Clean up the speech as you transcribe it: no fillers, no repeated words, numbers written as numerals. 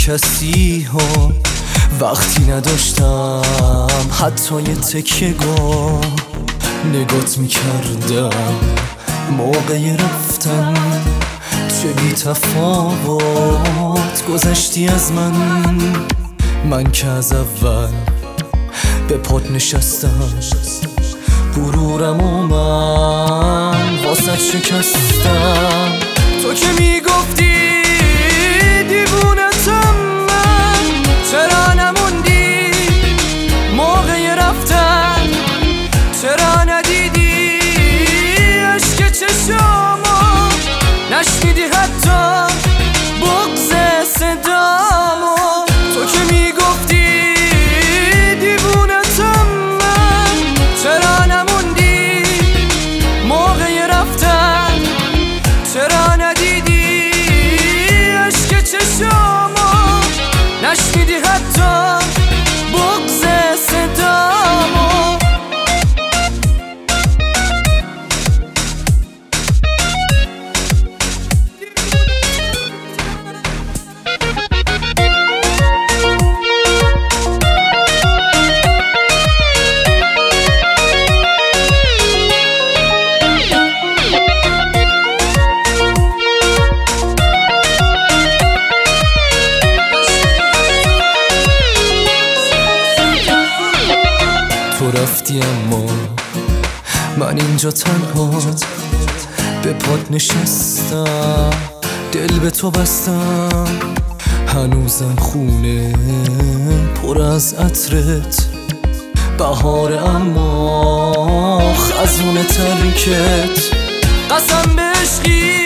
کسی ها وقتی نداشتم حتی یه تکیه گاه نگات میکردم موقع رفتن، چه بی تفاوت گذشتی از من که از اول به پات نشستم، غرورم و من واسه شکستم. تو که میگفتی دیوونتم من، چرا نموندی موقع رفتن؟ چرا ندیدی عشق چشامو؟ نشنیدی حتی بغض صدامو؟ تو که میگفتی دیوونتم من، چرا نموندی موقع رفتن؟ چرا ندیدی عشق چشامو؟ نشنیدی حتی بغض صدامو؟ تو رفتی اما من اینجا تنها به پات نشستم، دل به تو بستم، هنوزم خونه پر از عطرت، بهاره اما خزون ترکت. قسم به عشقی